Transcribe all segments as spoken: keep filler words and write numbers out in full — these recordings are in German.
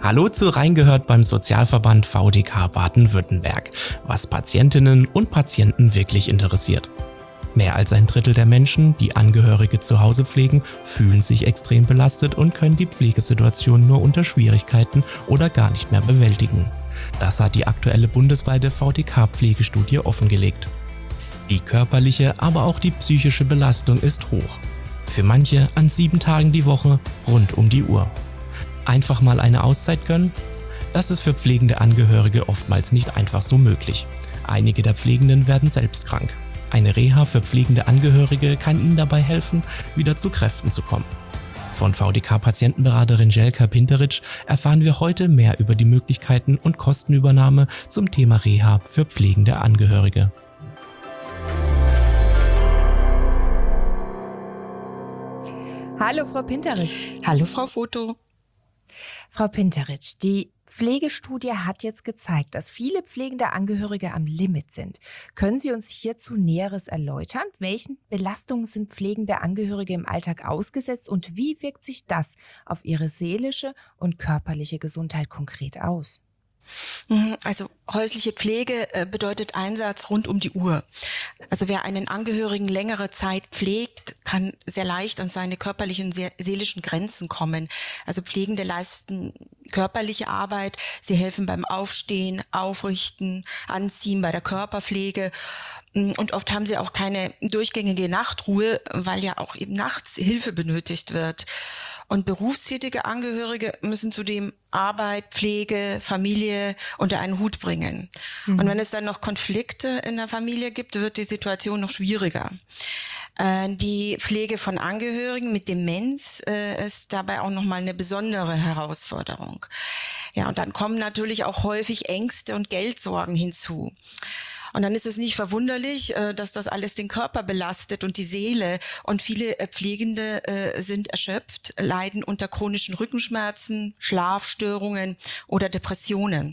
Hallo zu Reingehört beim Sozialverband V D K Baden-Württemberg, was Patientinnen und Patienten wirklich interessiert. Mehr als ein Drittel der Menschen, die Angehörige zu Hause pflegen, fühlen sich extrem belastet und können die Pflegesituation nur unter Schwierigkeiten oder gar nicht mehr bewältigen. Das hat die aktuelle bundesweite V D K-Pflegestudie offengelegt. Die körperliche, aber auch die psychische Belastung ist hoch. Für manche an sieben Tagen die Woche, rund um die Uhr. Einfach mal eine Auszeit gönnen? Das ist für pflegende Angehörige oftmals nicht einfach so möglich. Einige der Pflegenden werden selbst krank. Eine Reha für pflegende Angehörige kann ihnen dabei helfen, wieder zu Kräften zu kommen. Von V D K-Patientenberaterin Jelka Pinteritsch erfahren wir heute mehr über die Möglichkeiten und Kostenübernahme zum Thema Reha für pflegende Angehörige. Hallo Frau Pinteritsch. Hallo Frau Foto. Frau Pinteritsch, die Pflegestudie hat jetzt gezeigt, dass viele pflegende Angehörige am Limit sind. Können Sie uns hierzu Näheres erläutern? Welchen Belastungen sind pflegende Angehörige im Alltag ausgesetzt und wie wirkt sich das auf ihre seelische und körperliche Gesundheit konkret aus? Also häusliche Pflege bedeutet Einsatz rund um die Uhr. Also wer einen Angehörigen längere Zeit pflegt, kann sehr leicht an seine körperlichen und seelischen Grenzen kommen. Also Pflegende leisten körperliche Arbeit, sie helfen beim Aufstehen, Aufrichten, Anziehen, bei der Körperpflege. Und oft haben sie auch keine durchgängige Nachtruhe, weil ja auch eben nachts Hilfe benötigt wird. Und berufstätige Angehörige müssen zudem Arbeit, Pflege, Familie unter einen Hut bringen. Mhm. Und wenn es dann noch Konflikte in der Familie gibt, wird die Situation noch schwieriger. Äh, die Pflege von Angehörigen mit Demenz äh, ist dabei auch nochmal eine besondere Herausforderung. Ja, und dann kommen natürlich auch häufig Ängste und Geldsorgen hinzu. Und dann ist es nicht verwunderlich, dass das alles den Körper belastet und die Seele. Und viele Pflegende sind erschöpft, leiden unter chronischen Rückenschmerzen, Schlafstörungen oder Depressionen.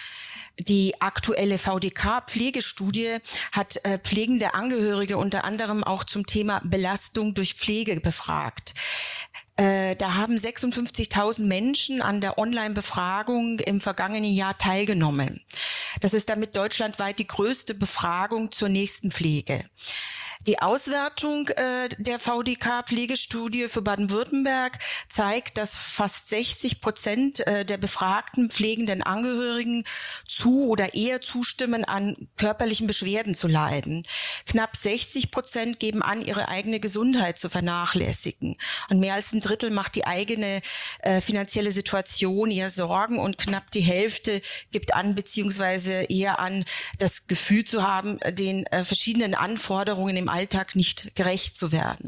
Die aktuelle V D K-Pflegestudie hat pflegende Angehörige unter anderem auch zum Thema Belastung durch Pflege befragt. Äh, da haben sechsundfünfzigtausend Menschen an der Online-Befragung im vergangenen Jahr teilgenommen. Das ist damit deutschlandweit die größte Befragung zur Nächstenpflege. Die Auswertung äh, der V D K-Pflegestudie für Baden-Württemberg zeigt, dass fast sechzig Prozent äh, der befragten pflegenden Angehörigen zu oder eher zustimmen, an körperlichen Beschwerden zu leiden. Knapp sechzig Prozent geben an, ihre eigene Gesundheit zu vernachlässigen. Und mehr als ein Drittel macht die eigene äh, finanzielle Situation eher Sorgen und knapp die Hälfte gibt an, beziehungsweise eher an, das Gefühl zu haben, den äh, verschiedenen Anforderungen im Alltag nicht gerecht zu werden.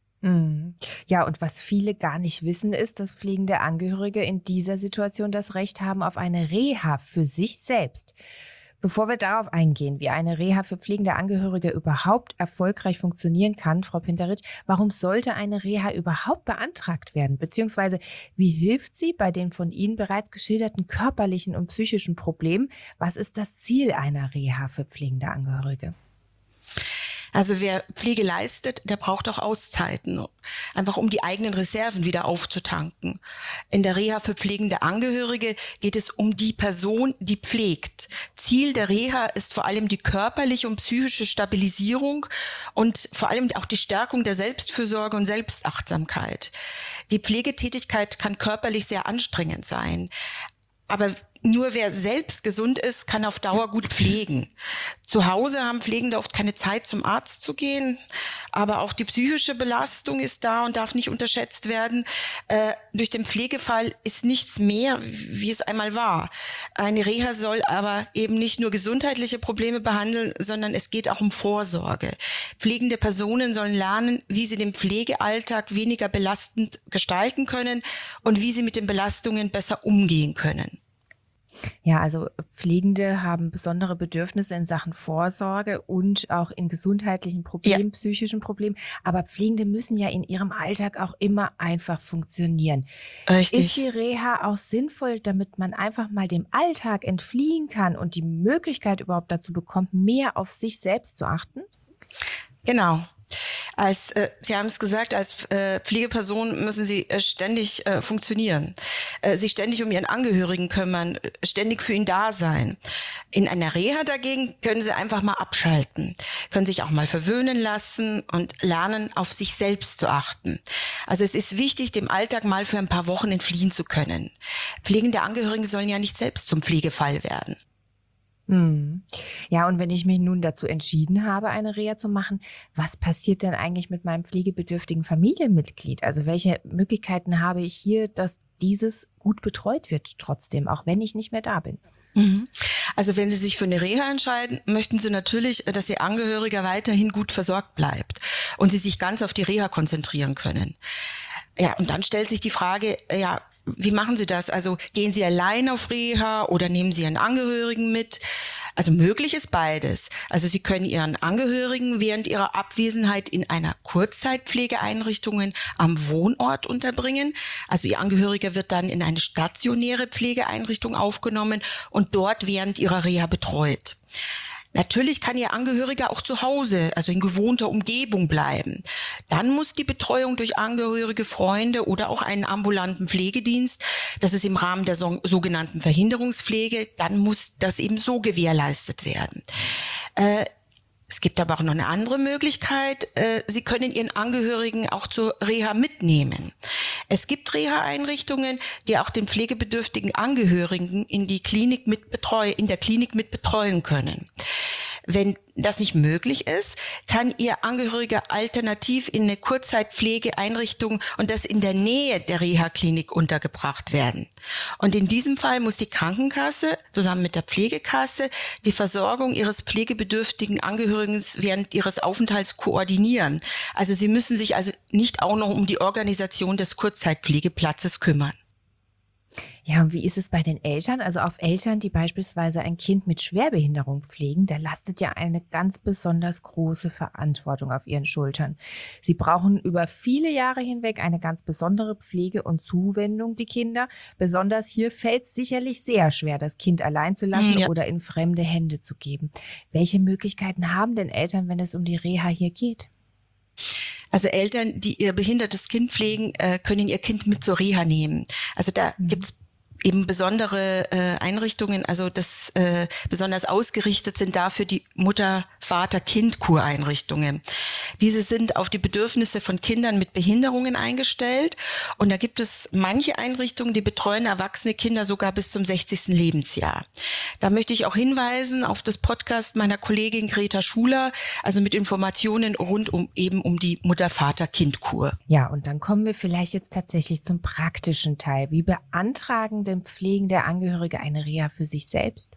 Ja, und was viele gar nicht wissen, ist, dass pflegende Angehörige in dieser Situation das Recht haben auf eine Reha für sich selbst. Bevor wir darauf eingehen, wie eine Reha für pflegende Angehörige überhaupt erfolgreich funktionieren kann, Frau Pinteritsch, warum sollte eine Reha überhaupt beantragt werden? Beziehungsweise wie hilft sie bei den von Ihnen bereits geschilderten körperlichen und psychischen Problemen? Was ist das Ziel einer Reha für pflegende Angehörige? Also wer Pflege leistet, der braucht auch Auszeiten, einfach um die eigenen Reserven wieder aufzutanken. In der Reha für pflegende Angehörige geht es um die Person, die pflegt. Ziel der Reha ist vor allem die körperliche und psychische Stabilisierung und vor allem auch die Stärkung der Selbstfürsorge und Selbstachtsamkeit. Die Pflegetätigkeit kann körperlich sehr anstrengend sein, aber nur wer selbst gesund ist, kann auf Dauer gut pflegen. Zu Hause haben Pflegende oft keine Zeit, zum Arzt zu gehen, aber auch die psychische Belastung ist da und darf nicht unterschätzt werden. Äh, durch den Pflegefall ist nichts mehr, wie es einmal war. Eine Reha soll aber eben nicht nur gesundheitliche Probleme behandeln, sondern es geht auch um Vorsorge. Pflegende Personen sollen lernen, wie sie den Pflegealltag weniger belastend gestalten können und wie sie mit den Belastungen besser umgehen können. Ja, also Pflegende haben besondere Bedürfnisse in Sachen Vorsorge und auch in gesundheitlichen Problemen, ja. psychischen Problemen. Aber Pflegende müssen ja in ihrem Alltag auch immer einfach funktionieren. Richtig. Ist die Reha auch sinnvoll, damit man einfach mal dem Alltag entfliehen kann und die Möglichkeit überhaupt dazu bekommt, mehr auf sich selbst zu achten? Genau. Als, äh, Sie haben es gesagt, als äh, Pflegeperson müssen Sie äh, ständig äh, funktionieren, äh, sich ständig um Ihren Angehörigen kümmern, ständig für ihn da sein. In einer Reha dagegen können Sie einfach mal abschalten, können sich auch mal verwöhnen lassen und lernen, auf sich selbst zu achten. Also es ist wichtig, dem Alltag mal für ein paar Wochen entfliehen zu können. Pflegende Angehörige sollen ja nicht selbst zum Pflegefall werden. Hm. Ja, und wenn ich mich nun dazu entschieden habe, eine Reha zu machen, was passiert denn eigentlich mit meinem pflegebedürftigen Familienmitglied? Also welche Möglichkeiten habe ich hier, dass dieses gut betreut wird trotzdem, auch wenn ich nicht mehr da bin? Mhm. Also wenn Sie sich für eine Reha entscheiden, möchten Sie natürlich, dass Ihr Angehöriger weiterhin gut versorgt bleibt und Sie sich ganz auf die Reha konzentrieren können. Ja, und dann stellt sich die Frage, ja, wie machen Sie das? Also gehen Sie allein auf Reha oder nehmen Sie Ihren Angehörigen mit? Also möglich ist beides. Also Sie können Ihren Angehörigen während ihrer Abwesenheit in einer Kurzzeitpflegeeinrichtung am Wohnort unterbringen. Also Ihr Angehöriger wird dann in eine stationäre Pflegeeinrichtung aufgenommen und dort während ihrer Reha betreut. Natürlich kann Ihr Angehöriger auch zu Hause, also in gewohnter Umgebung bleiben. Dann muss die Betreuung durch angehörige Freunde oder auch einen ambulanten Pflegedienst, das ist im Rahmen der so, sogenannten Verhinderungspflege, dann muss das eben so gewährleistet werden. Äh, Es gibt aber auch noch eine andere Möglichkeit. Sie können Ihren Angehörigen auch zur Reha mitnehmen. Es gibt Reha-Einrichtungen, die auch den pflegebedürftigen Angehörigen in die Klinik mit betreuen, in der Klinik mit betreuen können. Wenn das nicht möglich ist, kann Ihr Angehöriger alternativ in eine Kurzzeitpflegeeinrichtung und das in der Nähe der Reha-Klinik untergebracht werden. Und in diesem Fall muss die Krankenkasse zusammen mit der Pflegekasse die Versorgung Ihres pflegebedürftigen Angehörigen während Ihres Aufenthalts koordinieren. Also Sie müssen sich also nicht auch noch um die Organisation des Kurzzeitpflegeplatzes kümmern. Ja, und wie ist es bei den Eltern? Also auf Eltern, die beispielsweise ein Kind mit Schwerbehinderung pflegen, da lastet ja eine ganz besonders große Verantwortung auf ihren Schultern. Sie brauchen über viele Jahre hinweg eine ganz besondere Pflege und Zuwendung, die Kinder. Besonders hier fällt es sicherlich sehr schwer, das Kind allein zu lassen Ja. oder in fremde Hände zu geben. Welche Möglichkeiten haben denn Eltern, wenn es um die Reha hier geht? Also Eltern, die ihr behindertes Kind pflegen, äh, können ihr Kind mit zur Reha nehmen. Also da Mhm. gibt's eben besondere äh, Einrichtungen, also das äh, besonders ausgerichtet sind dafür die Mutter-Vater-Kind-Kureinrichtungen. Diese sind auf die Bedürfnisse von Kindern mit Behinderungen eingestellt und da gibt es manche Einrichtungen, die betreuen erwachsene Kinder sogar bis zum sechzigsten Lebensjahr. Da möchte ich auch hinweisen auf das Podcast meiner Kollegin Greta Schuler, also mit Informationen rund um eben um die Mutter-Vater-Kind-Kur. Ja, und dann kommen wir vielleicht jetzt tatsächlich zum praktischen Teil. Wie beantragen denn pflegende Angehörige eine Reha für sich selbst?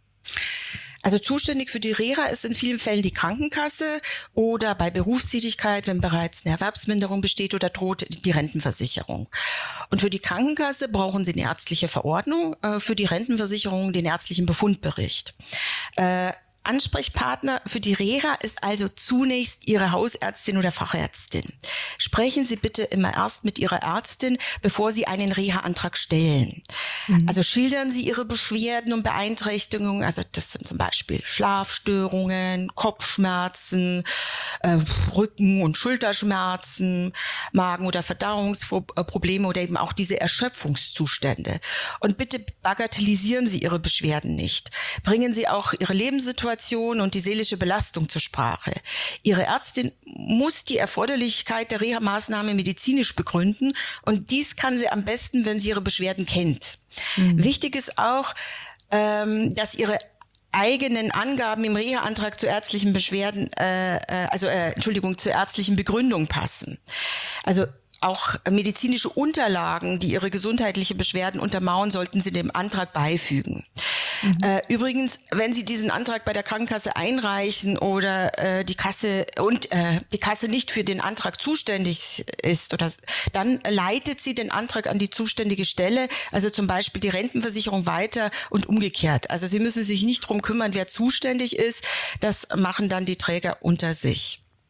Also zuständig für die Reha ist in vielen Fällen die Krankenkasse oder bei Berufstätigkeit, wenn bereits eine Erwerbsminderung besteht oder droht, die Rentenversicherung. Und für die Krankenkasse brauchen Sie eine ärztliche Verordnung, äh, für die Rentenversicherung den ärztlichen Befundbericht. Äh, Ansprechpartner für die Reha ist also zunächst Ihre Hausärztin oder Fachärztin. Sprechen Sie bitte immer erst mit Ihrer Ärztin, bevor Sie einen Reha-Antrag stellen. Mhm. Also schildern Sie Ihre Beschwerden und Beeinträchtigungen, also das sind zum Beispiel Schlafstörungen, Kopfschmerzen, äh, Rücken- und Schulterschmerzen, Magen- oder Verdauungsprobleme oder eben auch diese Erschöpfungszustände. Und bitte bagatellisieren Sie Ihre Beschwerden nicht. Bringen Sie auch Ihre Lebenssituation und die seelische Belastung zur Sprache. Ihre Ärztin muss die Erforderlichkeit der Reha-Maßnahme medizinisch begründen und dies kann sie am besten, wenn sie ihre Beschwerden kennt. Mhm. Wichtig ist auch, ähm, dass ihre eigenen Angaben im Reha-Antrag zu ärztlichen Beschwerden, äh, äh, also äh, Entschuldigung, zur ärztlichen Begründung passen. Also auch medizinische Unterlagen, die Ihre gesundheitliche Beschwerden untermauern, sollten Sie dem Antrag beifügen. Mhm. Äh, übrigens, wenn Sie diesen Antrag bei der Krankenkasse einreichen oder äh, die Kasse und äh, die Kasse nicht für den Antrag zuständig ist, oder dann leitet sie den Antrag an die zuständige Stelle, also zum Beispiel die Rentenversicherung weiter und umgekehrt. Also Sie müssen sich nicht drum kümmern, wer zuständig ist. Das machen dann die Träger unter sich.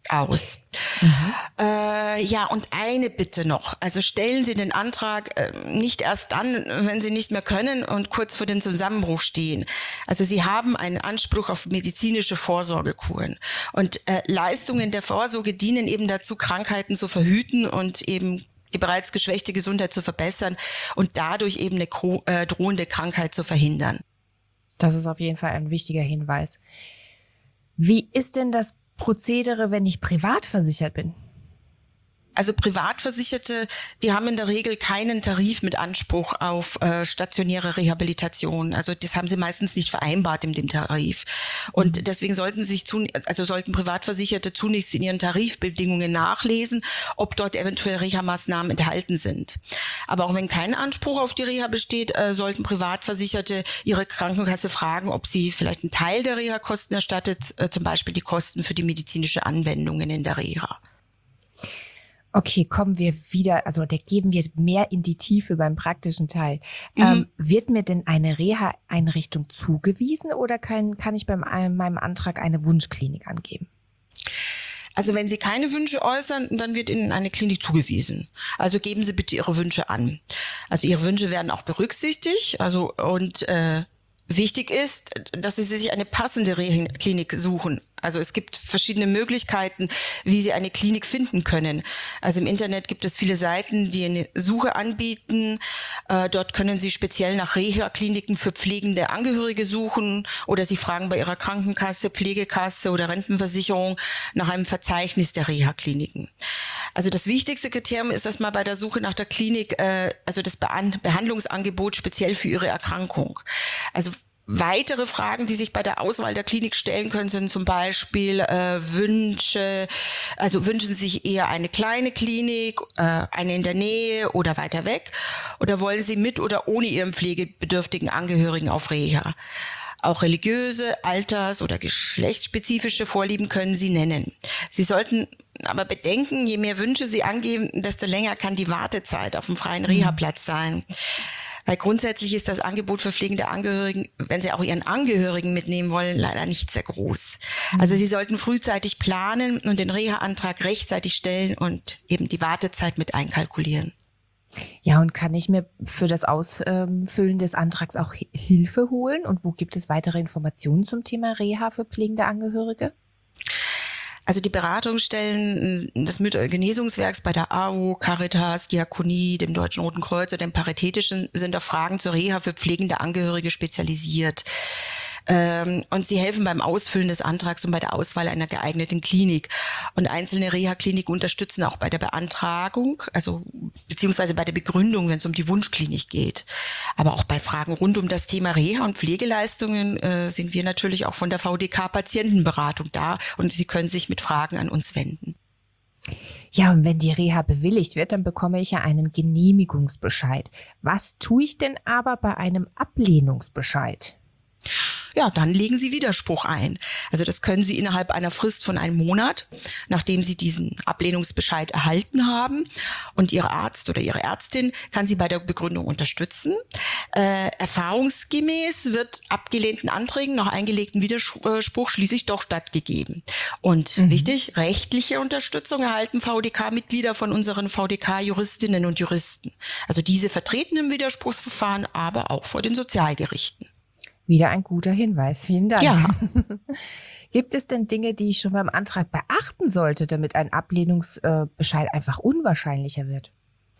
aus. Mhm. Äh, ja, und eine Bitte noch. Also stellen Sie den Antrag äh, nicht erst dann, wenn Sie nicht mehr können und kurz vor dem Zusammenbruch stehen. Also Sie haben einen Anspruch auf medizinische Vorsorgekuren. Und äh, Leistungen der Vorsorge dienen eben dazu, Krankheiten zu verhüten und eben die bereits geschwächte Gesundheit zu verbessern und dadurch eben eine gro- äh, drohende Krankheit zu verhindern. Das ist auf jeden Fall ein wichtiger Hinweis. Wie ist denn das Prozedere, wenn ich privat versichert bin? Also Privatversicherte, die haben in der Regel keinen Tarif mit Anspruch auf äh, stationäre Rehabilitation. Also das haben sie meistens nicht vereinbart in dem Tarif. Und deswegen sollten sich zu, also sollten Privatversicherte zunächst in ihren Tarifbedingungen nachlesen, ob dort eventuell Reha-Maßnahmen enthalten sind. Aber auch wenn kein Anspruch auf die Reha besteht, äh, sollten Privatversicherte ihre Krankenkasse fragen, ob sie vielleicht einen Teil der Reha-Kosten erstattet, äh, zum Beispiel die Kosten für die medizinische Anwendungen in der Reha. Okay, kommen wir wieder, also da geben wir mehr in die Tiefe beim praktischen Teil. Mhm. Ähm, wird mir denn eine Reha-Einrichtung zugewiesen oder kann, kann ich beim meinem Antrag eine Wunschklinik angeben? Also wenn Sie keine Wünsche äußern, dann wird Ihnen eine Klinik zugewiesen. Also geben Sie bitte Ihre Wünsche an. Also Ihre Wünsche werden auch berücksichtigt. Also und äh, wichtig ist, dass Sie sich eine passende Reha-Klinik suchen. Also es gibt verschiedene Möglichkeiten, wie Sie eine Klinik finden können. Also im Internet gibt es viele Seiten, die eine Suche anbieten. Äh, dort können Sie speziell nach Reha-Kliniken für pflegende Angehörige suchen oder Sie fragen bei Ihrer Krankenkasse, Pflegekasse oder Rentenversicherung nach einem Verzeichnis der Reha-Kliniken. Also das wichtigste Kriterium ist, dass man bei der Suche nach der Klinik, äh, also das Bean- Behandlungsangebot speziell für Ihre Erkrankung. Also weitere Fragen, die sich bei der Auswahl der Klinik stellen können, sind zum Beispiel äh, Wünsche, also wünschen Sie sich eher eine kleine Klinik, äh, eine in der Nähe oder weiter weg, oder wollen Sie mit oder ohne Ihren pflegebedürftigen Angehörigen auf Reha? Auch religiöse, alters- oder geschlechtsspezifische Vorlieben können Sie nennen. Sie sollten aber bedenken, je mehr Wünsche Sie angeben, desto länger kann die Wartezeit auf dem freien Reha-Platz sein. Weil grundsätzlich ist das Angebot für pflegende Angehörigen, wenn sie auch ihren Angehörigen mitnehmen wollen, leider nicht sehr groß. Mhm. Also Sie sollten frühzeitig planen und den Reha-Antrag rechtzeitig stellen und eben die Wartezeit mit einkalkulieren. Ja, und kann ich mir für das Ausfüllen des Antrags auch Hilfe holen? Und wo gibt es weitere Informationen zum Thema Reha für pflegende Angehörige? Also die Beratungsstellen des Mütter-Genesungswerks bei der A W O, Caritas, Diakonie, dem Deutschen Roten Kreuz oder dem Paritätischen sind auf Fragen zur Reha für pflegende Angehörige spezialisiert. Ähm, und sie helfen beim Ausfüllen des Antrags und bei der Auswahl einer geeigneten Klinik. Und einzelne Reha-Kliniken unterstützen auch bei der Beantragung, also beziehungsweise bei der Begründung, wenn es um die Wunschklinik geht. Aber auch bei Fragen rund um das Thema Reha und Pflegeleistungen äh, sind wir natürlich auch von der V D K Patientenberatung da und Sie können sich mit Fragen an uns wenden. Ja, und wenn die Reha bewilligt wird, dann bekomme ich ja einen Genehmigungsbescheid. Was tue ich denn aber bei einem Ablehnungsbescheid? Ja, dann legen Sie Widerspruch ein. Also das können Sie innerhalb einer Frist von einem Monat, nachdem Sie diesen Ablehnungsbescheid erhalten haben. Und Ihr Arzt oder Ihre Ärztin kann Sie bei der Begründung unterstützen. Äh, erfahrungsgemäß wird abgelehnten Anträgen nach eingelegten Widerspruch schließlich doch stattgegeben. Und mhm. wichtig, rechtliche Unterstützung erhalten V D K-Mitglieder von unseren V D K-Juristinnen und Juristen. Also diese vertreten im Widerspruchsverfahren, aber auch vor den Sozialgerichten. Wieder ein guter Hinweis. Vielen Dank. Ja. Gibt es denn Dinge, die ich schon beim Antrag beachten sollte, damit ein Ablehnungsbescheid einfach unwahrscheinlicher wird?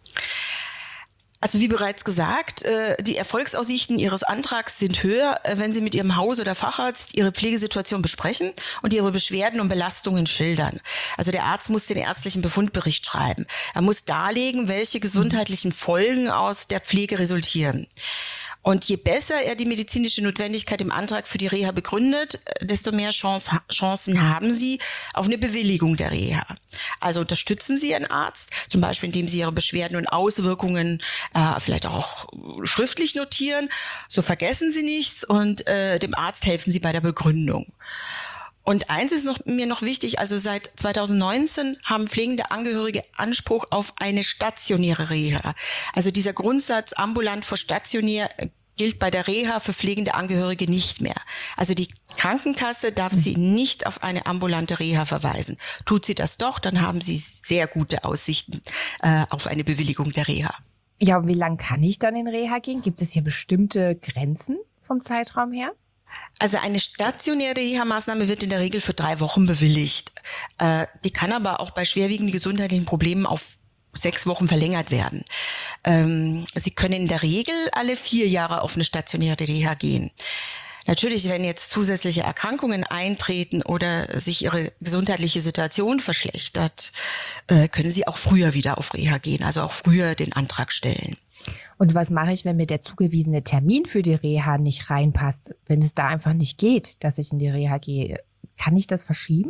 Also wie bereits gesagt, die Erfolgsaussichten Ihres Antrags sind höher, wenn Sie mit Ihrem Haus- oder Facharzt Ihre Pflegesituation besprechen und Ihre Beschwerden und Belastungen schildern. Also der Arzt muss den ärztlichen Befundbericht schreiben. Er muss darlegen, welche gesundheitlichen Folgen aus der Pflege resultieren. Und je besser er die medizinische Notwendigkeit im Antrag für die Reha begründet, desto mehr Chance, Chancen haben Sie auf eine Bewilligung der Reha. Also unterstützen Sie Ihren Arzt, zum Beispiel indem Sie Ihre Beschwerden und Auswirkungen äh, vielleicht auch schriftlich notieren. So vergessen Sie nichts und äh, dem Arzt helfen Sie bei der Begründung. Und eins ist noch, mir noch wichtig, also seit zweitausendneunzehn haben pflegende Angehörige Anspruch auf eine stationäre Reha. Also dieser Grundsatz ambulant vor stationär gilt bei der Reha für pflegende Angehörige nicht mehr. Also die Krankenkasse darf sie nicht auf eine ambulante Reha verweisen. Tut sie das doch, dann haben sie sehr gute Aussichten äh, auf eine Bewilligung der Reha. Ja, und wie lange kann ich dann in Reha gehen? Gibt es hier bestimmte Grenzen vom Zeitraum her? Also eine stationäre Reha-Maßnahme wird in der Regel für drei Wochen bewilligt. Äh, die kann aber auch bei schwerwiegenden gesundheitlichen Problemen auf sechs Wochen verlängert werden. Ähm, Sie können in der Regel alle vier Jahre auf eine stationäre Reha gehen. Natürlich, wenn jetzt zusätzliche Erkrankungen eintreten oder sich Ihre gesundheitliche Situation verschlechtert, äh, können Sie auch früher wieder auf Reha gehen, also auch früher den Antrag stellen. Und was mache ich, wenn mir der zugewiesene Termin für die Reha nicht reinpasst? Wenn es da einfach nicht geht, dass ich in die Reha gehe, kann ich das verschieben?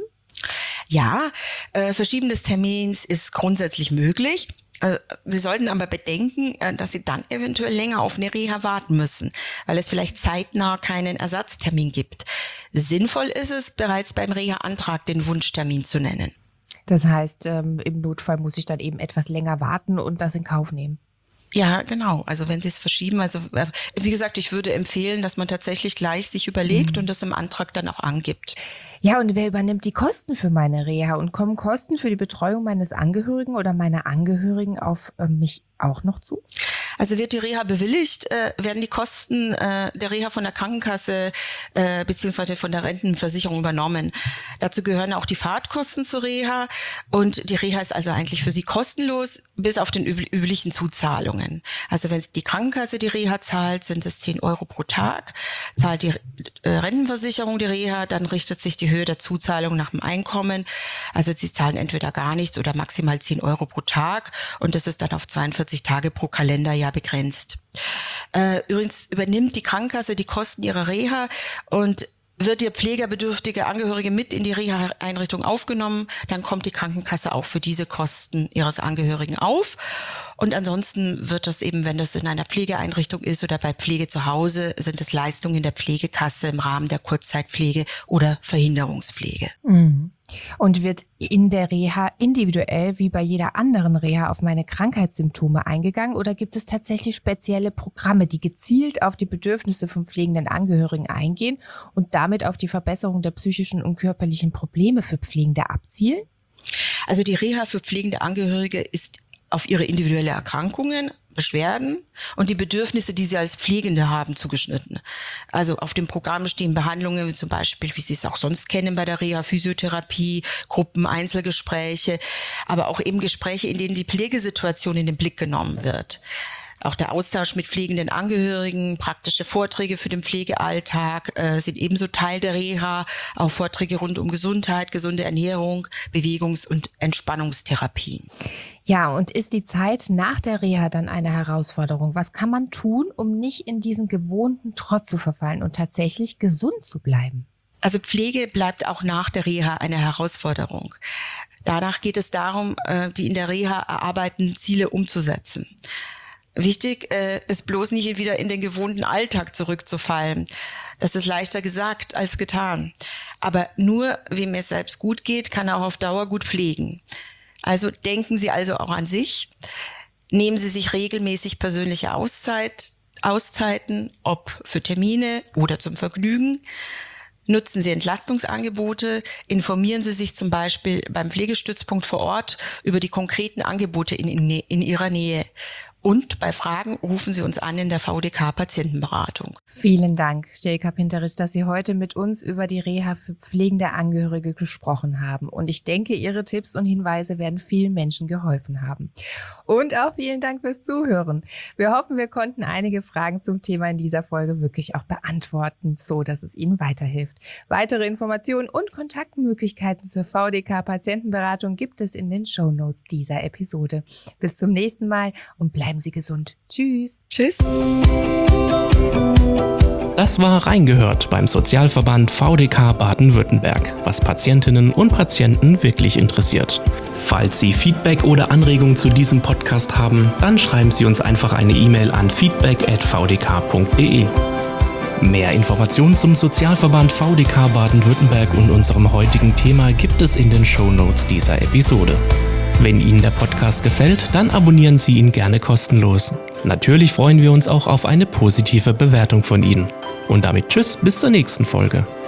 Ja, äh, Verschieben des Termins ist grundsätzlich möglich. Äh, Sie sollten aber bedenken, äh, dass Sie dann eventuell länger auf eine Reha warten müssen, weil es vielleicht zeitnah keinen Ersatztermin gibt. Sinnvoll ist es, bereits beim Reha-Antrag den Wunschtermin zu nennen. Das heißt, ähm, im Notfall muss ich dann eben etwas länger warten und das in Kauf nehmen. Ja, genau. Also wenn Sie es verschieben, also wie gesagt, ich würde empfehlen, dass man tatsächlich gleich sich überlegt mhm. und das im Antrag dann auch angibt. Ja, und wer übernimmt die Kosten für meine Reha? Und kommen Kosten für die Betreuung meines Angehörigen oder meiner Angehörigen auf äh, mich auch noch zu? Also wird die Reha bewilligt, äh, werden die Kosten äh, der Reha von der Krankenkasse äh, beziehungsweise von der Rentenversicherung übernommen. Dazu gehören auch die Fahrtkosten zur Reha und die Reha ist also eigentlich für Sie kostenlos, bis auf den üb- üblichen Zuzahlungen. Also wenn die Krankenkasse die Reha zahlt, sind es zehn Euro pro Tag. Zahlt die äh, Rentenversicherung die Reha, dann richtet sich die Höhe der Zuzahlung nach dem Einkommen. Also Sie zahlen entweder gar nichts oder maximal zehn Euro pro Tag und das ist dann auf zweiundvierzig Tage pro Kalenderjahr begrenzt. Äh, übrigens übernimmt die Krankenkasse die Kosten ihrer Reha und wird ihr pflegerbedürftige Angehörige mit in die Reha-Einrichtung aufgenommen, dann kommt die Krankenkasse auch für diese Kosten ihres Angehörigen auf. Und ansonsten wird das eben, wenn das in einer Pflegeeinrichtung ist oder bei Pflege zu Hause, sind es Leistungen der Pflegekasse im Rahmen der Kurzzeitpflege oder Verhinderungspflege. Mhm. Und wird in der Reha individuell wie bei jeder anderen Reha auf meine Krankheitssymptome eingegangen oder gibt es tatsächlich spezielle Programme, die gezielt auf die Bedürfnisse von pflegenden Angehörigen eingehen und damit auf die Verbesserung der psychischen und körperlichen Probleme für Pflegende abzielen? Also die Reha für pflegende Angehörige ist auf ihre individuelle Erkrankungen, Beschwerden und die Bedürfnisse, die sie als Pflegende haben, zugeschnitten. Also auf dem Programm stehen Behandlungen, wie zum Beispiel, wie Sie es auch sonst kennen bei der Reha, Physiotherapie, Gruppen, Einzelgespräche, aber auch eben Gespräche, in denen die Pflegesituation in den Blick genommen wird. Auch der Austausch mit pflegenden Angehörigen, praktische Vorträge für den Pflegealltag äh, sind ebenso Teil der Reha. Auch Vorträge rund um Gesundheit, gesunde Ernährung, Bewegungs- und Entspannungstherapien. Ja, und ist die Zeit nach der Reha dann eine Herausforderung? Was kann man tun, um nicht in diesen gewohnten Trott zu verfallen und tatsächlich gesund zu bleiben? Also Pflege bleibt auch nach der Reha eine Herausforderung. Danach geht es darum, die in der Reha erarbeiteten Ziele umzusetzen. Wichtig äh, ist bloß nicht wieder in den gewohnten Alltag zurückzufallen. Das ist leichter gesagt als getan. Aber nur, wem es selbst gut geht, kann auch auf Dauer gut pflegen. Also denken Sie also auch an sich. Nehmen Sie sich regelmäßig persönliche Auszeit, Auszeiten, ob für Termine oder zum Vergnügen. Nutzen Sie Entlastungsangebote, informieren Sie sich zum Beispiel beim Pflegestützpunkt vor Ort über die konkreten Angebote in, in, in Ihrer Nähe. Und bei Fragen rufen Sie uns an in der V D K-Patientenberatung. Vielen Dank, Jelka Pinterich, dass Sie heute mit uns über die Reha für pflegende Angehörige gesprochen haben. Und ich denke, Ihre Tipps und Hinweise werden vielen Menschen geholfen haben. Und auch vielen Dank fürs Zuhören. Wir hoffen, wir konnten einige Fragen zum Thema in dieser Folge wirklich auch beantworten, so dass es Ihnen weiterhilft. Weitere Informationen und Kontaktmöglichkeiten zur V D K-Patientenberatung gibt es in den Shownotes dieser Episode. Bis zum nächsten Mal und bleiben Sie gesund. Tschüss. Tschüss. Das war Reingehört beim Sozialverband V D K Baden-Württemberg, was Patientinnen und Patienten wirklich interessiert. Falls Sie Feedback oder Anregungen zu diesem Podcast haben, dann schreiben Sie uns einfach eine E-Mail an feedback at v d k punkt d e. Mehr Informationen zum Sozialverband V D K Baden-Württemberg und unserem heutigen Thema gibt es in den Shownotes dieser Episode. Wenn Ihnen der Podcast gefällt, dann abonnieren Sie ihn gerne kostenlos. Natürlich freuen wir uns auch auf eine positive Bewertung von Ihnen. Und damit tschüss, bis zur nächsten Folge.